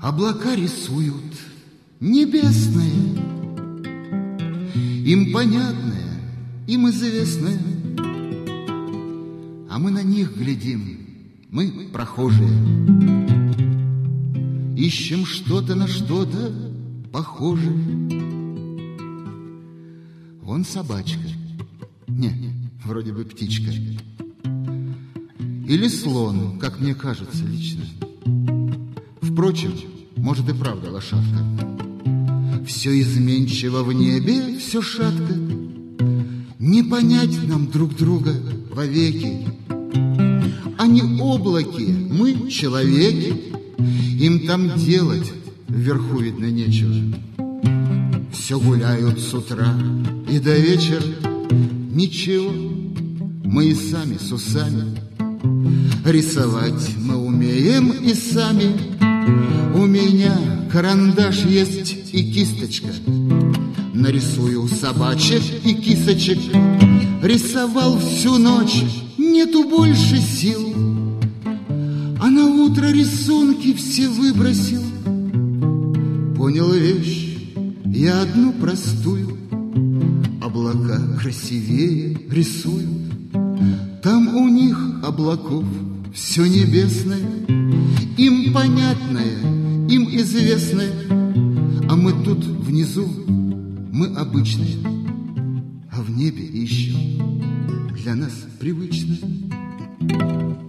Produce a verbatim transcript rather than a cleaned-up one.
Облака рисуют небесное, им понятное, им известное, а мы на них глядим, мы прохожие, ищем что-то на что-то похожее. Вон собачка, не, вроде бы птичка, или слон, как мне кажется лично. Впрочем, может и правда лошадка. Все изменчиво в небе, все шатко. Не понять нам друг друга вовеки. Они облаки, мы человеки. Им там делать вверху, видно, нечего. Все гуляют с утра и до вечера. Ничего, мы и сами с усами. Рисовать мы умеем и сами. У меня карандаш есть и кисточка. Нарисую собачек и кисочек. Рисовал всю ночь, нету больше сил, а на утро рисунки все выбросил. Понял вещь я одну простую: облака красивее рисуют. Там у них облаков все небесное, им понятное, им известное, а мы тут внизу, мы обычные, а в небе ищем для нас привычное.